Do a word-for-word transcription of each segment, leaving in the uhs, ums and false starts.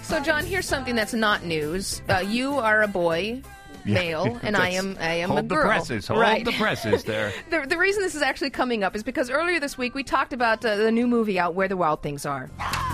So, John, here's something that's not news. Uh, you are a boy, male, Yeah, and I am I am hold a girl. the presses. Hold right. the presses there. the, the reason this is actually coming up is because earlier this week we talked about uh, the new movie out, Where the Wild Things Are.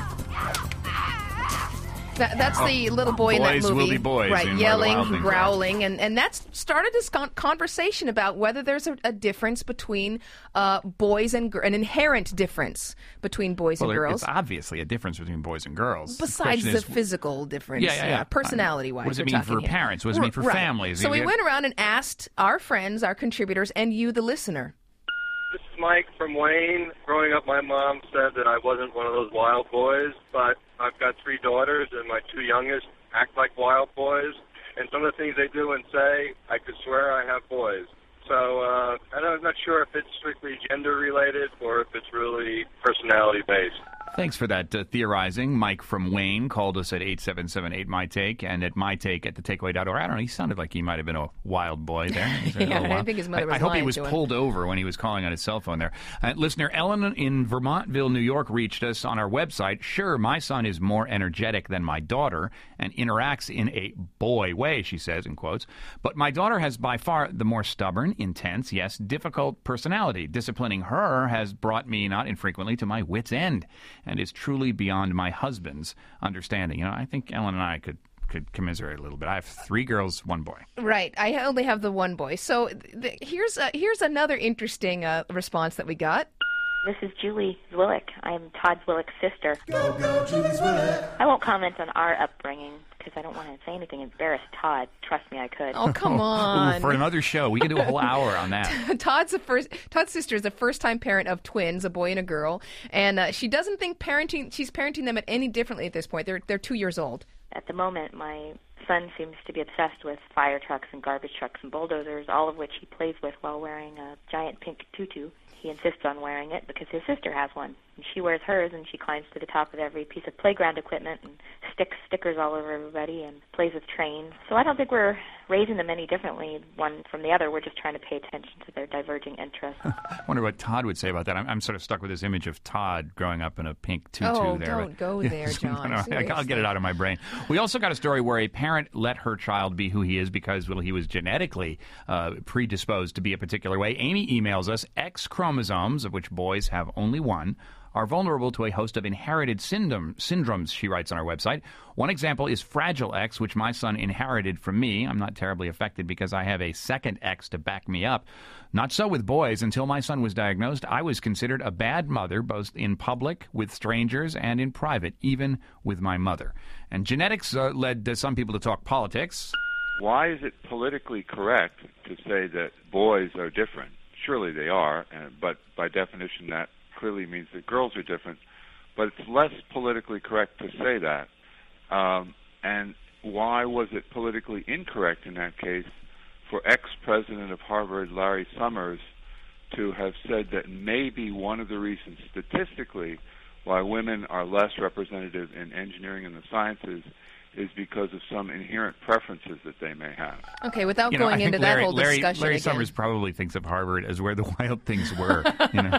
That, that's Oh, the little boy in that boys movie, will be boys right? in Where the Yelling, Wild Things Are. growling, and and that's started this con- conversation about whether there's a, a difference between uh, boys and gr- an inherent difference between boys Well, and there- girls. it's obviously a difference between boys and girls. Besides question the is, physical difference, Yeah, yeah, yeah. personality-wise. What does it we're mean talking for here. parents? What does it mean for Right. families? So You we get- went around and asked our friends, our contributors, and you, the listener. This is Mike from Wayne. Growing up, my mom said that I wasn't one of those wild boys, but I've got three daughters, and my two youngest act like wild boys. And some of the things they do and say, I could swear I have boys. So uh, I'm not sure if it's strictly gender-related or if it's really personality-based. Thanks for that uh, theorizing. Mike from Wayne called us at eight seven seven eight my take and at mytake at the takeaway dot org. I don't know. He sounded like he might have been a wild boy there. He's a Yeah, little I wild. think his mother was I, I hope he lying was to him. pulled over when he was calling on his cell phone there. Uh, listener Ellen in Vermontville, New York, reached us on our website. Sure, my son is more energetic than my daughter and interacts in a boy way, she says, in quotes. But my daughter has by far the more stubborn, intense, yes, difficult personality. Disciplining her has brought me not infrequently to my wit's end and is truly beyond my husband's understanding. You know, I think Ellen and I could could commiserate a little bit. I have three girls, one boy. Right. I only have the one boy. So th- th- here's uh, here's another interesting uh, response that we got. This is Julie Zwillick. I'm Todd Zwillick's sister. Go, go, Julie Zwillick. I won't comment on our upbringing because I don't want to say anything embarrass Todd. Trust me, I could. Oh, come on. Ooh, for another show, we could do a whole hour on that. Todd's a first. Todd's sister is a first-time parent of twins, a boy and a girl, and uh, she doesn't think parenting. She's parenting them at any differently at this point. They're they're two years old. At the moment, my son seems to be obsessed with fire trucks and garbage trucks and bulldozers, all of which he plays with while wearing a giant pink tutu. He insists on wearing it because his sister has one. And she wears hers, and she climbs to the top of every piece of playground equipment and sticks stickers all over everybody and plays with trains. So I don't think we're raising them any differently one from the other. We're just trying to pay attention to their diverging interests. I wonder what Todd would say about that. I'm, I'm sort of stuck with this image of Todd growing up in a pink tutu Oh, there. don't but- go there, John. No, no, I'll get it out of my brain. We also got a story where a parent let her child be who he is because, well, he was genetically uh, predisposed to be a particular way. Amy emails us, X chromosomes, of which boys have only one, are vulnerable to a host of inherited syndrome, syndromes, she writes on our website. One example is Fragile X, which my son inherited from me. I'm not terribly affected because I have a second X to back me up. Not so with boys. Until my son was diagnosed, I was considered a bad mother, both in public, with strangers, and in private, even with my mother. And genetics uh, led uh, some people to talk politics. Why is it politically correct to say that boys are different? Surely they are, and, but by definition that clearly means that girls are different. But it's less politically correct to say that. Um, and why was it politically incorrect in that case for ex-president of Harvard, Larry Summers, to have said that maybe one of the reasons statistically why women are less representative in engineering and the sciences is because of some inherent preferences that they may have. Okay, without You know, going I think into Larry, that whole Larry, discussion Larry again. Summers probably thinks of Harvard as where the wild things were. You know,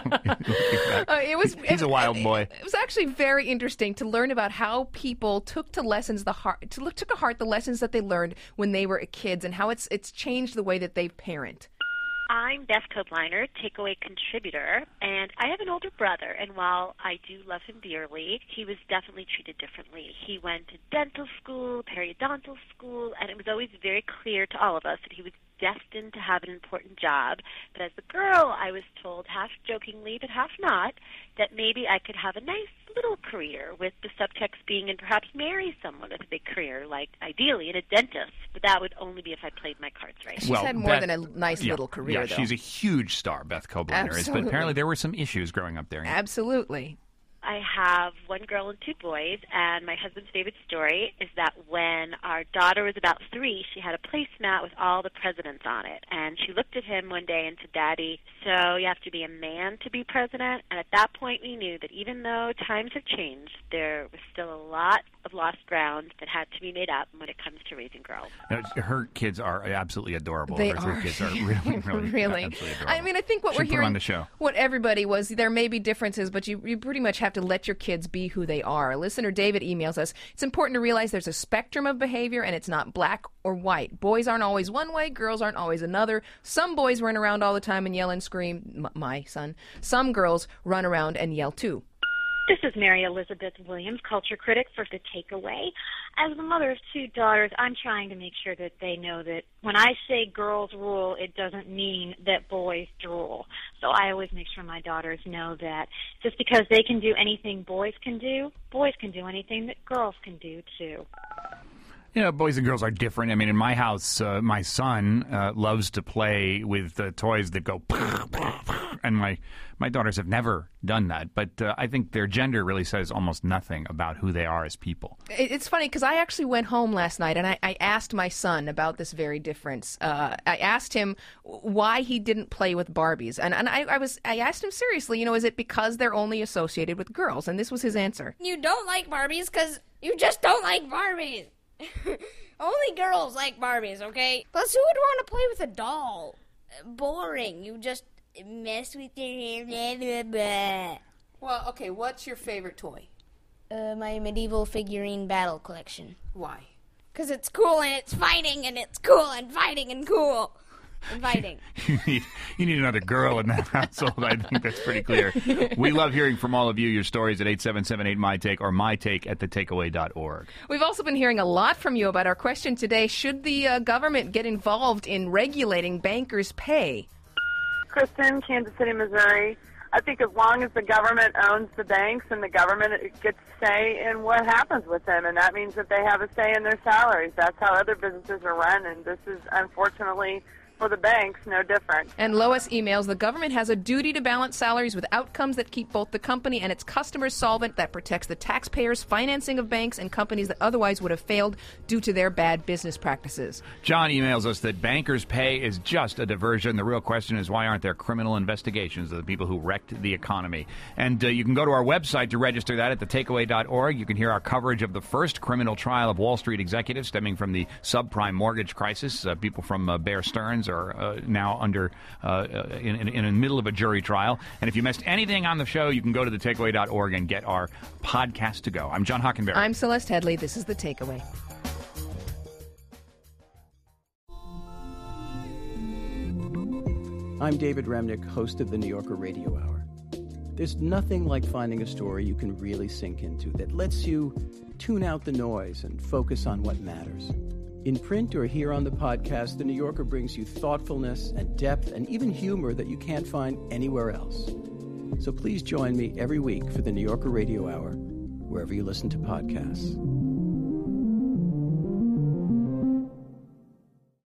Uh, it was. He's a wild boy. It, it was actually very interesting to learn about how people took to lessons the heart to look took to heart the lessons that they learned when they were kids and how it's it's changed the way that they parent. I'm Beth Kobliner, takeaway contributor, and I have an older brother, and while I do love him dearly, he was definitely treated differently. He went to dental school, periodontal school, and it was always very clear to all of us that he was destined to have an important job. But as a girl, I was told, half jokingly but half not, that maybe I could have a nice little career, with the subtext being and perhaps marry someone with a big career, like ideally in a dentist. But that would only be if I played my cards right. She's well, had more Beth- than a nice yeah, little career, Yeah, though. she's a huge star, Beth Kobliner is. But Absolutely. apparently there were some issues growing up there. Absolutely. I have one girl and two boys, and my husband's favorite story is that when our daughter was about three, she had a placemat with all the presidents on it. And she looked at him one day and said, "Daddy, so you have to be a man to be president?" And at that point we knew that even though times have changed, there was still a lot of lost ground that had to be made up when it comes to raising girls. Now, her kids are absolutely adorable. They her are. three kids are really, really, really. absolutely adorable. I mean, I think what Should we're put her hearing on the show. what everybody was, there may be differences, but you, you pretty much have to let your kids be who they are. Listener David emails us, it's important to realize there's a spectrum of behavior and it's not black or white. Boys aren't always one way, girls aren't always another. Some boys run around all the time and yell and scream, M- my son. Some girls run around and yell too. This is Mary Elizabeth Williams, culture critic for The Takeaway. As the mother of two daughters, I'm trying to make sure that they know that when I say girls rule, it doesn't mean that boys drool. So I always make sure my daughters know that just because they can do anything boys can do, boys can do anything that girls can do too. You know, boys and girls are different. I mean, in my house, uh, my son uh, loves to play with uh, toys that go, and my my daughters have never done that. But uh, I think their gender really says almost nothing about who they are as people. It's funny because I actually went home last night and I, I asked my son about this very difference. Uh, I asked him why he didn't play with Barbies, and and I, I was I asked him seriously. You know, is it because they're only associated with girls? And this was his answer. You don't like Barbies because you just don't like Barbies. Only girls like Barbies, okay? Plus, who would want to play with a doll? Boring. You just mess with your hair. Blah, blah, blah. Well, okay, what's your favorite toy? Uh, my medieval figurine battle collection. Why? Because it's cool and it's fighting and it's cool and fighting and cool. And fighting. you, need, you need another girl in that household. I think that's pretty clear. We love hearing from all of you. Your stories at eight seven seven eight, M Y take or my take at the takeaway dot org. We've also been hearing a lot from you about our question today. Should the uh, government get involved in regulating bankers' pay? Kristen, Kansas City, Missouri. I think as long as the government owns the banks and the government gets say in what happens with them, and that means that they have a say in their salaries. That's how other businesses are run, and this is unfortunately for the banks no different. And Lois emails, the government has a duty to balance salaries with outcomes that keep both the company and its customers solvent, that protects the taxpayers' financing of banks and companies that otherwise would have failed due to their bad business practices. John emails us that bankers' pay is just a diversion. The real question is, why aren't there criminal investigations of the people who wrecked the economy? And uh, you can go to our website to register that at the takeaway dot org. You can hear our coverage of the first criminal trial of Wall Street executives stemming from the subprime mortgage crisis. Uh, people from uh, Bear Stearns are uh, now under uh, in, in, in the middle of a jury trial. And if you missed anything on the show, you can go to the takeaway dot org and get our podcast to go. I'm John Hockenberry. I'm Celeste Headley. This is The Takeaway. I'm David Remnick, host of the New Yorker Radio Hour. There's nothing like finding a story you can really sink into that lets you tune out the noise and focus on what matters. In print or here on the podcast, The New Yorker brings you thoughtfulness and depth and even humor that you can't find anywhere else. So please join me every week for the New Yorker Radio Hour, wherever you listen to podcasts.